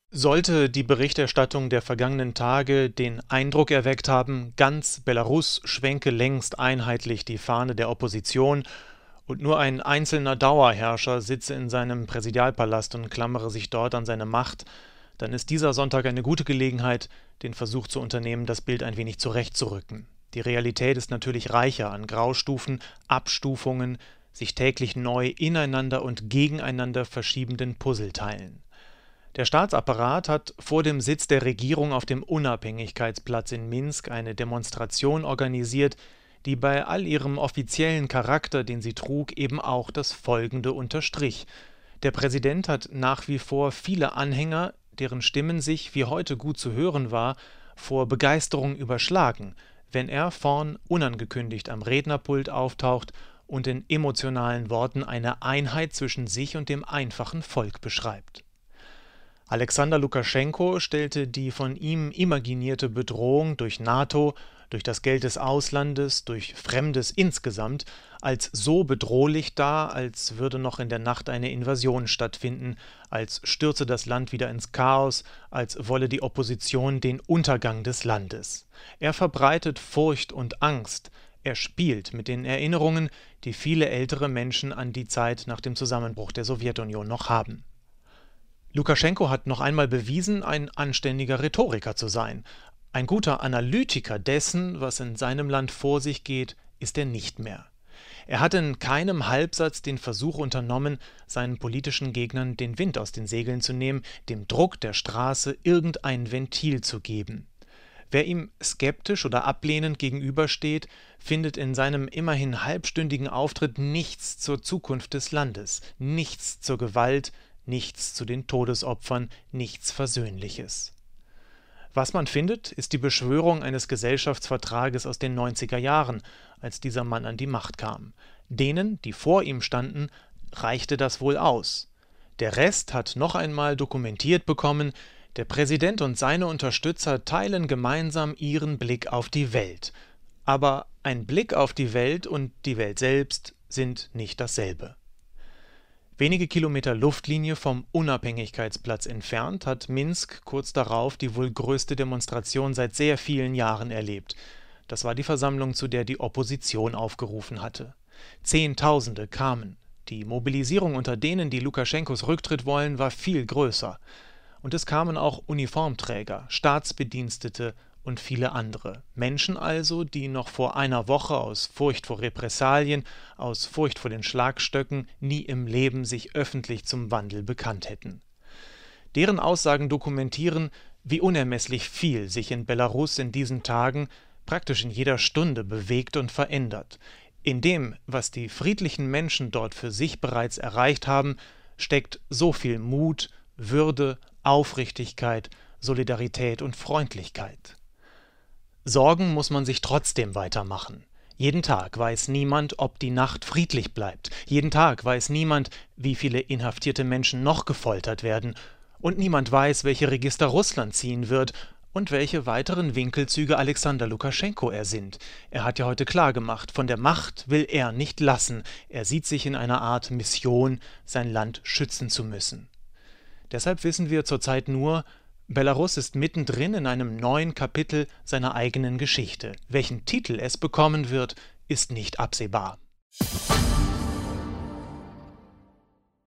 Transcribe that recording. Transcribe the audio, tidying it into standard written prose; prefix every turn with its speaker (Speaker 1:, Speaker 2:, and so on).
Speaker 1: Sollte die Berichterstattung der vergangenen Tage den Eindruck erweckt haben, ganz Belarus schwenke längst einheitlich die Fahne der Opposition und nur ein einzelner Dauerherrscher sitze in seinem Präsidialpalast und klammere sich dort an seine Macht, dann ist dieser Sonntag eine gute Gelegenheit, den Versuch zu unternehmen, das Bild ein wenig zurechtzurücken. Die Realität ist natürlich reicher an Graustufen, Abstufungen, sich täglich neu ineinander und gegeneinander verschiebenden Puzzleteilen. Der Staatsapparat hat vor dem Sitz der Regierung auf dem Unabhängigkeitsplatz in Minsk eine Demonstration organisiert, die bei all ihrem offiziellen Charakter, den sie trug, eben auch das Folgende unterstrich: Der Präsident hat nach wie vor viele Anhänger, deren Stimmen sich, wie heute gut zu hören war, vor Begeisterung überschlagen, wenn er vorn unangekündigt am Rednerpult auftaucht und in emotionalen Worten eine Einheit zwischen sich und dem einfachen Volk beschreibt. Alexander Lukaschenko stellte die von ihm imaginierte Bedrohung durch NATO, durch das Geld des Auslandes, durch Fremdes insgesamt als so bedrohlich dar, als würde noch in der Nacht eine Invasion stattfinden, als stürze das Land wieder ins Chaos, als wolle die Opposition den Untergang des Landes. Er verbreitet Furcht und Angst, er spielt mit den Erinnerungen, die viele ältere Menschen an die Zeit nach dem Zusammenbruch der Sowjetunion noch haben. Lukaschenko hat noch einmal bewiesen, ein anständiger Rhetoriker zu sein. Ein guter Analytiker dessen, was in seinem Land vor sich geht, ist er nicht mehr. Er hat in keinem Halbsatz den Versuch unternommen, seinen politischen Gegnern den Wind aus den Segeln zu nehmen, dem Druck der Straße irgendein Ventil zu geben. Wer ihm skeptisch oder ablehnend gegenübersteht, findet in seinem immerhin halbstündigen Auftritt nichts zur Zukunft des Landes, nichts zur Gewalt, nichts zu den Todesopfern, nichts Versöhnliches. Was man findet, ist die Beschwörung eines Gesellschaftsvertrages aus den 90er Jahren, als dieser Mann an die Macht kam. Denen, die vor ihm standen, reichte das wohl aus. Der Rest hat noch einmal dokumentiert bekommen, der Präsident und seine Unterstützer teilen gemeinsam ihren Blick auf die Welt. Aber ein Blick auf die Welt und die Welt selbst sind nicht dasselbe. Wenige Kilometer Luftlinie vom Unabhängigkeitsplatz entfernt hat Minsk kurz darauf die wohl größte Demonstration seit sehr vielen Jahren erlebt. Das war die Versammlung, zu der die Opposition aufgerufen hatte. Zehntausende kamen. Die Mobilisierung unter denen, die Lukaschenkos Rücktritt wollen, war viel größer. Und es kamen auch Uniformträger, Staatsbedienstete und viele andere. Menschen also, die noch vor einer Woche aus Furcht vor Repressalien, aus Furcht vor den Schlagstöcken nie im Leben sich öffentlich zum Wandel bekannt hätten. Deren Aussagen dokumentieren, wie unermesslich viel sich in Belarus in diesen Tagen, praktisch in jeder Stunde bewegt und verändert. In dem, was die friedlichen Menschen dort für sich bereits erreicht haben, steckt so viel Mut, Würde, Aufrichtigkeit, Solidarität und Freundlichkeit. Sorgen muss man sich trotzdem weitermachen. Jeden Tag weiß niemand, ob die Nacht friedlich bleibt. Jeden Tag weiß niemand, wie viele inhaftierte Menschen noch gefoltert werden. Und niemand weiß, welche Register Russland ziehen wird und welche weiteren Winkelzüge Alexander Lukaschenko ersinnt. Er hat ja heute klargemacht, von der Macht will er nicht lassen. Er sieht sich in einer Art Mission, sein Land schützen zu müssen. Deshalb wissen wir zurzeit nur, Belarus ist mittendrin in einem neuen Kapitel seiner eigenen Geschichte. Welchen Titel es bekommen wird, ist nicht absehbar.